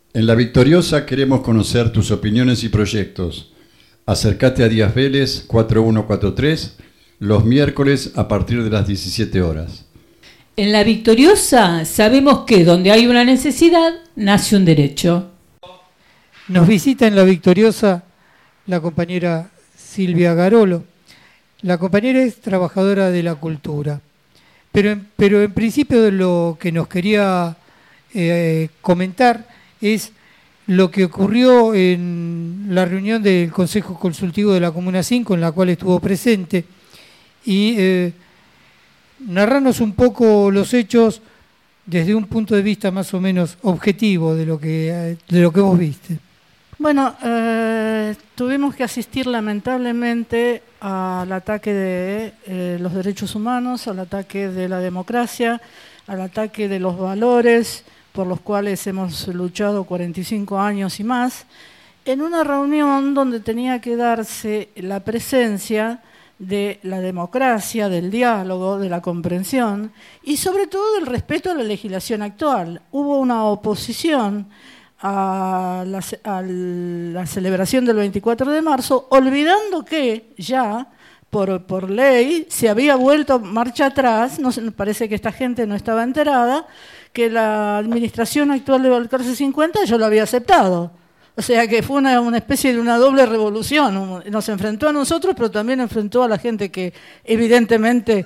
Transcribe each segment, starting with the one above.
En La Victoriosa queremos conocer tus opiniones y proyectos. Acércate a Díaz Vélez 4143 los miércoles a partir de las 17 horas. En La Victoriosa sabemos que donde hay una necesidad, nace un derecho. Nos visita en La Victoriosa la compañera Silvia Garolo. La compañera es trabajadora de la cultura, pero en principio de lo que nos quería comentar es lo que ocurrió en la reunión del Consejo Consultivo de la Comuna 5, en la cual estuvo presente, y narrarnos un poco los hechos desde un punto de vista más o menos objetivo de lo que vos viste. Bueno, tuvimos que asistir lamentablemente al ataque de los derechos humanos, al ataque de la democracia, al ataque de los valores por los cuales hemos luchado 45 años y más, en una reunión donde tenía que darse la presencia de la democracia, del diálogo, de la comprensión y sobre todo del respeto a la legislación actual. Hubo una oposición a la celebración del 24 de marzo, olvidando que ya por ley se había vuelto marcha atrás, parece que esta gente no estaba enterada, que la administración actual de Balcarce 50 yo lo había aceptado. O sea que fue una especie de una doble revolución. Nos enfrentó a nosotros, pero también enfrentó a la gente que evidentemente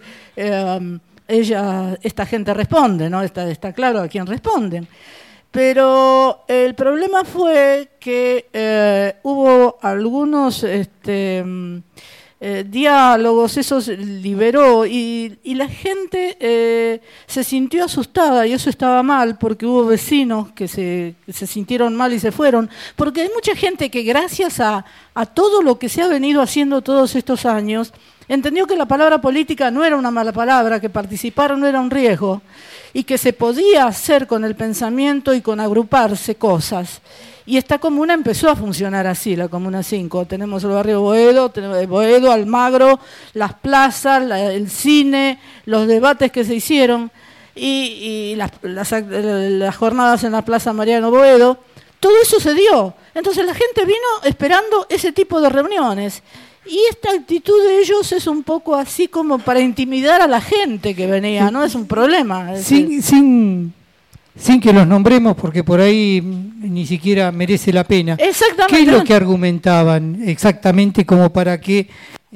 esta gente responde, ¿no? Está claro a quién responden. Pero el problema fue que hubo algunos diálogos, eso se liberó y la gente se sintió asustada y eso estaba mal porque hubo vecinos que se sintieron mal y se fueron, porque hay mucha gente que gracias a todo lo que se ha venido haciendo todos estos años, entendió que la palabra política no era una mala palabra, que participar no era un riesgo y que se podía hacer con el pensamiento y con agruparse cosas. Y esta comuna empezó a funcionar así, la Comuna 5. Tenemos el barrio Boedo, Almagro, las plazas, el cine, los debates que se hicieron y las jornadas en la Plaza Mariano Boedo. Todo eso se dio. Entonces la gente vino esperando ese tipo de reuniones. Y esta actitud de ellos es un poco así como para intimidar a la gente que venía, ¿no? Es un problema. Sin que los nombremos, porque por ahí ni siquiera merece la pena. Exactamente. ¿Qué es lo que argumentaban exactamente como para que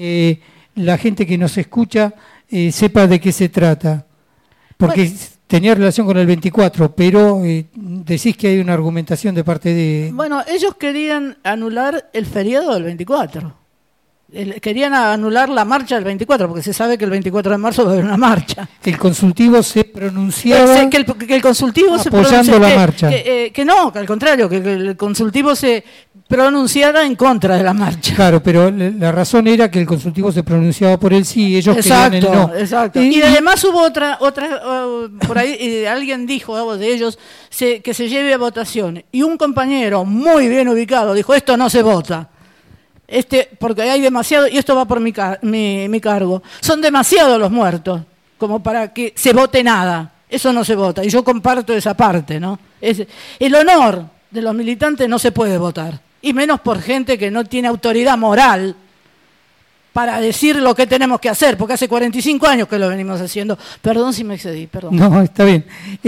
la gente que nos escucha sepa de qué se trata? Porque tenía relación con el 24, pero decís que hay una argumentación de parte de... Bueno, ellos querían anular el feriado del 24. Querían anular la marcha del 24, porque se sabe que el 24 de marzo va a haber una marcha. El consultivo se pronunciaba que el consultivo apoyando la marcha. Que no, que al contrario, que el consultivo se pronunciara en contra de la marcha. Claro, pero la razón era que el consultivo se pronunciaba por el sí, ellos querían el no. Exacto. Y además hubo otra por ahí alguien dijo de ellos que se lleve a votación. Y un compañero muy bien ubicado dijo, esto no se vota. Porque hay demasiado, y esto va por mi cargo, son demasiados los muertos como para que se vote nada. Eso no se vota, y yo comparto esa parte, ¿no? El honor de los militantes no se puede votar, y menos por gente que no tiene autoridad moral para decir lo que tenemos que hacer, porque hace 45 años que lo venimos haciendo. Perdón si me excedí, perdón. No, está bien.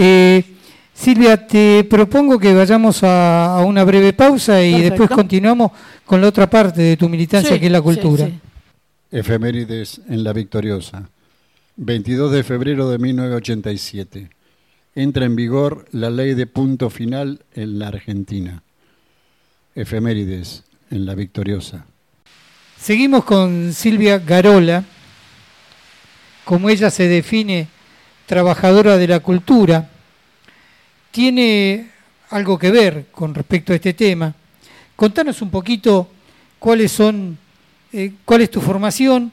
Silvia, te propongo que vayamos a una breve pausa y Perfecto. Después continuamos con la otra parte de tu militancia, que es la cultura. Sí. Efemérides en La Victoriosa. 22 de febrero de 1987. Entra en vigor la ley de punto final en la Argentina. Efemérides en La Victoriosa. Seguimos con Silvia Garola, como ella se define, trabajadora de la cultura. Tiene algo que ver con respecto a este tema. Contanos un poquito cuál es tu formación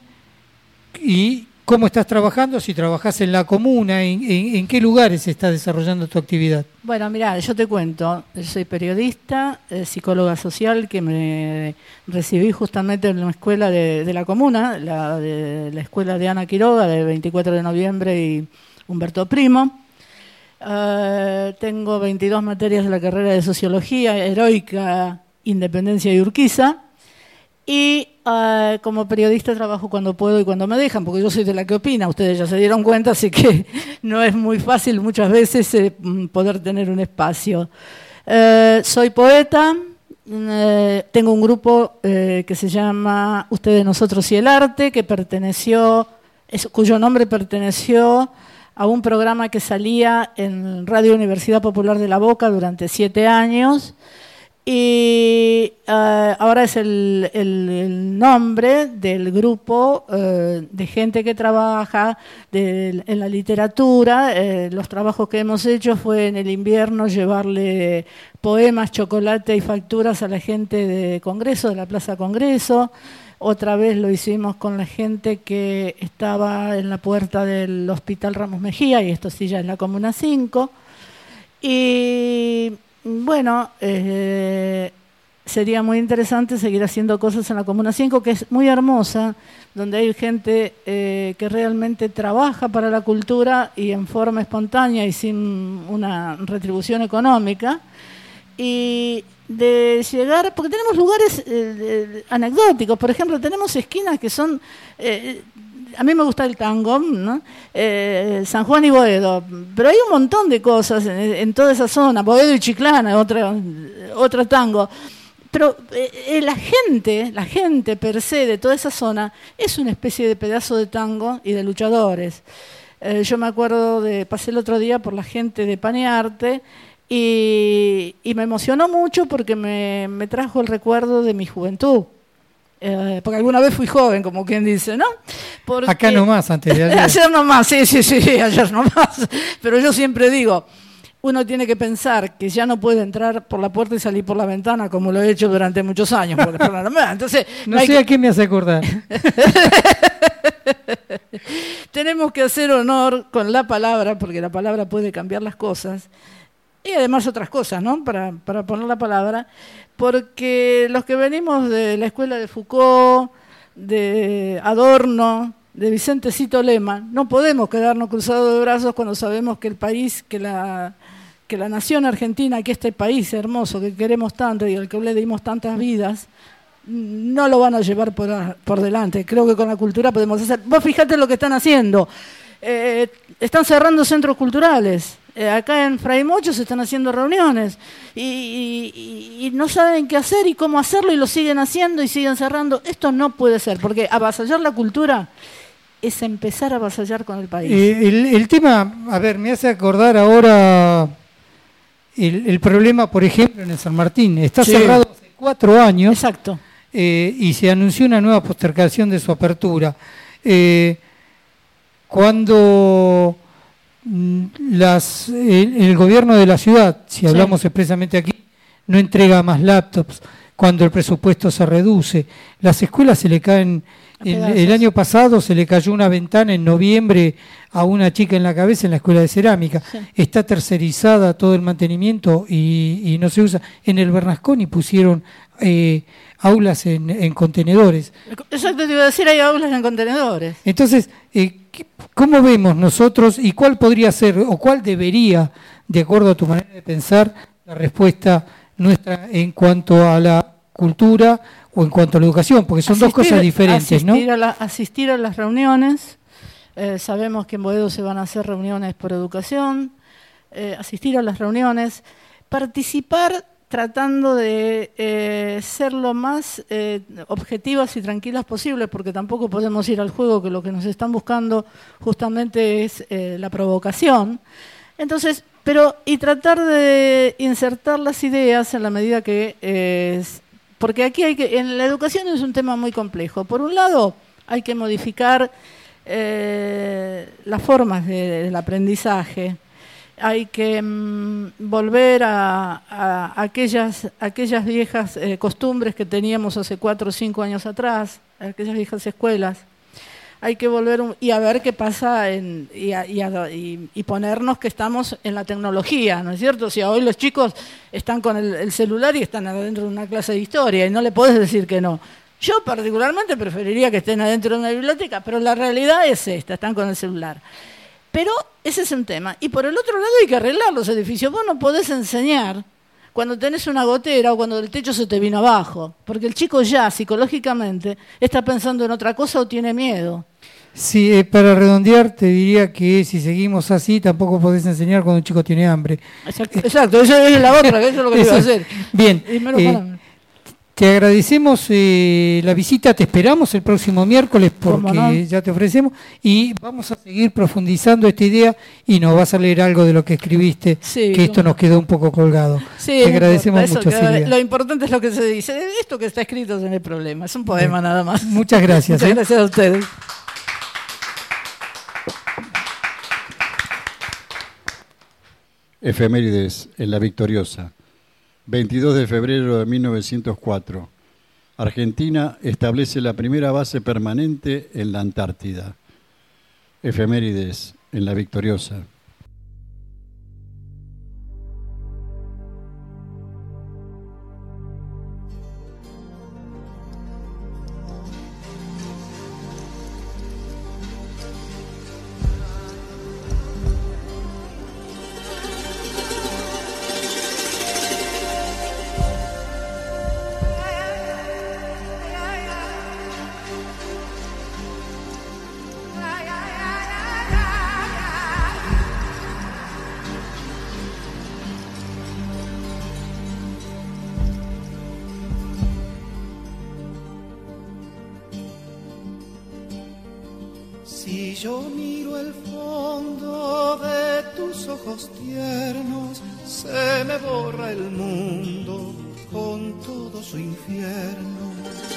y cómo estás trabajando, si trabajás en la comuna, en qué lugares estás desarrollando tu actividad. Bueno, mirá, yo te cuento, soy periodista, psicóloga social, que me recibí justamente en una escuela de la comuna, de la escuela de Ana Quiroga, de 24 de noviembre y Humberto Primo. Tengo 22 materias de la carrera de Sociología, Heroica, Independencia y Urquiza. Y como periodista trabajo cuando puedo y cuando me dejan, porque yo soy de la que opina, ustedes ya se dieron cuenta, así que no es muy fácil muchas veces poder tener un espacio. Soy poeta, tengo un grupo que se llama Ustedes, Nosotros y el Arte, que cuyo nombre perteneció a un programa que salía en Radio Universidad Popular de La Boca durante 7 años. Y ahora es el nombre del grupo de gente que trabaja en la literatura. Los trabajos que hemos hecho fue en el invierno llevarle poemas, chocolate y facturas a la gente de Congreso, de la Plaza Congreso. Otra vez lo hicimos con la gente que estaba en la puerta del Hospital Ramos Mejía, y esto sí ya es la Comuna 5. Y bueno, sería muy interesante seguir haciendo cosas en la Comuna 5, que es muy hermosa, donde hay gente que realmente trabaja para la cultura y en forma espontánea y sin una retribución económica. Y de llegar, porque tenemos lugares anecdóticos, por ejemplo, tenemos esquinas que son... a mí me gusta el tango, ¿no? San Juan y Boedo, pero hay un montón de cosas en toda esa zona, Boedo y Chiclana, otro tango. Pero la gente per se de toda esa zona es una especie de pedazo de tango y de luchadores. Yo me acuerdo pasé el otro día por la gente de Panearte y me emocionó mucho porque me trajo el recuerdo de mi juventud. Porque alguna vez fui joven, como quien dice, ¿no? Porque acá nomás, antes de ayer. Ayer nomás, sí, ayer nomás. Pero yo siempre digo, uno tiene que pensar que ya no puede entrar por la puerta y salir por la ventana, como lo he hecho durante muchos años. Entonces, no sé a qué me hace acordar. Tenemos que hacer honor con la palabra, porque la palabra puede cambiar las cosas. Y además otras cosas, ¿no? Para poner la palabra, porque los que venimos de la escuela de Foucault, de Adorno, de Vicentecito Lema, no podemos quedarnos cruzados de brazos cuando sabemos que el país, que la nación argentina, que este país hermoso que queremos tanto y al que le dimos tantas vidas, no lo van a llevar por delante. Creo que con la cultura podemos hacer. Vos fijate lo que están haciendo. Están cerrando centros culturales. Acá en Fray Mocho se están haciendo reuniones y no saben qué hacer y cómo hacerlo y lo siguen haciendo y siguen cerrando. Esto no puede ser, porque avasallar la cultura es empezar a avasallar con el país. El tema, a ver, me hace acordar ahora el problema, por ejemplo, en el San Martín. Está cerrado hace 4 años. Exacto. Y se anunció una nueva postergación de su apertura. Cuando el gobierno de la ciudad, si hablamos expresamente aquí, no entrega más laptops, cuando el presupuesto se reduce, las escuelas se le caen. El año pasado se le cayó una ventana en noviembre a una chica en la cabeza en la escuela de cerámica. Sí. Está tercerizada todo el mantenimiento y no se usa. En el Bernasconi pusieron aulas en contenedores. Exacto, te iba a decir, hay aulas en contenedores. Entonces, ¿cómo vemos nosotros y cuál podría ser o cuál debería, de acuerdo a tu manera de pensar, la respuesta nuestra en cuanto a la cultura o en cuanto a la educación? Porque son dos cosas diferentes, ¿no? Asistir a las reuniones. Sabemos que en Boedo se van a hacer reuniones por educación. Asistir a las reuniones. Participar tratando de ser lo más objetivas y tranquilas posibles, porque tampoco podemos ir al juego, que lo que nos están buscando justamente es la provocación. Entonces, y tratar de insertar las ideas en la medida que porque aquí en la educación es un tema muy complejo. Por un lado, hay que modificar las formas del aprendizaje. Hay que volver a aquellas viejas costumbres que teníamos hace 4 o 5 años atrás, aquellas viejas escuelas. Hay que volver y a ver qué pasa y ponernos que estamos en la tecnología, ¿no es cierto? Si hoy los chicos están con el celular y están adentro de una clase de historia y no le podés decir que no. Yo particularmente preferiría que estén adentro de una biblioteca, pero la realidad es esta, están con el celular. Pero ese es un tema. Y por el otro lado hay que arreglar los edificios. Vos no podés enseñar cuando tenés una gotera o cuando el techo se te vino abajo, porque el chico ya psicológicamente está pensando en otra cosa o tiene miedo. Sí, para redondear te diría que si seguimos así tampoco podés enseñar cuando un chico tiene hambre. Exacto, esa es la otra, eso es lo que iba a hacer. Bien, te agradecemos la visita, te esperamos el próximo miércoles porque ya te ofrecemos y vamos a seguir profundizando esta idea y nos vas a leer algo de lo que escribiste, que esto nos quedó un poco colgado. Sí, te agradecemos mucho, Silvia. Lo importante es lo que se dice, esto que está escrito no hay problema, es un poema nada más. Muchas gracias. Muchas gracias a ustedes. Efemérides en La Victoriosa. 22 de febrero de 1904. Argentina establece la primera base permanente en la Antártida. Efemérides en La Victoriosa. Si yo miro el fondo de tus ojos tiernos, se me borra el mundo con todo su infierno.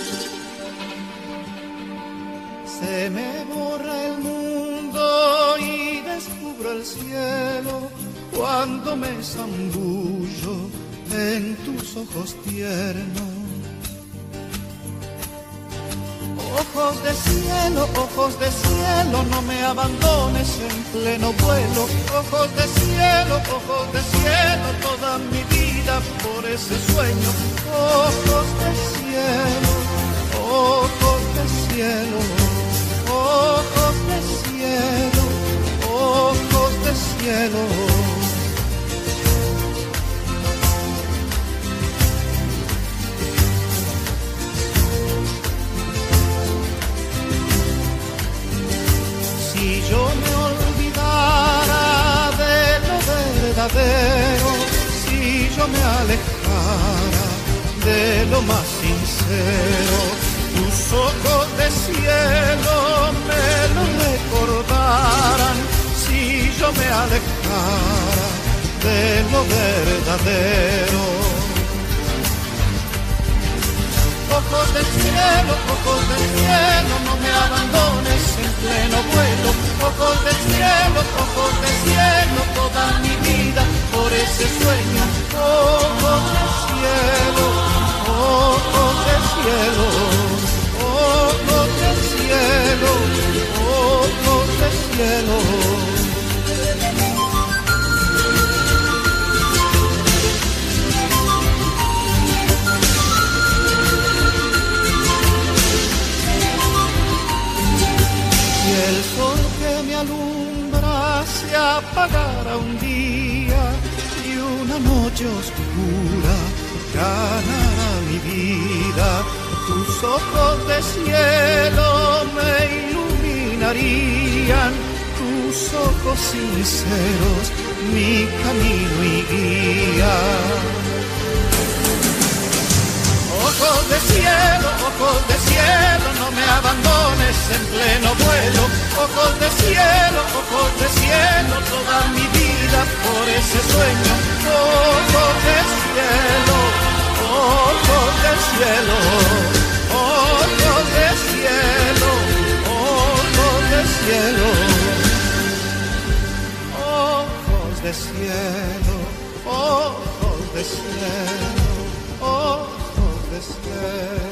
Se me borra el mundo y descubro el cielo cuando me zambullo en tus ojos tiernos. Ojos de cielo, no me abandones en pleno vuelo. Ojos de cielo, toda mi vida por ese sueño. Ojos de cielo, ojos de cielo, ojos de cielo, ojos de cielo. Si yo me olvidara de lo verdadero, si yo me alejara de lo más sincero, tus ojos de cielo me lo recordaran, si yo me alejara de lo verdadero. Ojos del cielo, no me abandones en pleno vuelo. Ojos del cielo, toda mi vida por ese sueño. Ojos del cielo, ojos del cielo, ojos del cielo, ojos del cielo. El sol que me alumbra se apagara un día y una noche oscura ganará mi vida. Tus ojos de cielo me iluminarían, tus ojos sinceros mi camino y guía. Ojos de cielo, no me abandones en pleno vuelo. Ojos de cielo, toda mi vida por ese sueño. Ojos de cielo, ojos de cielo, ojos de cielo, ojos de cielo. Ojos de cielo, ojos de cielo, ojos de cielo.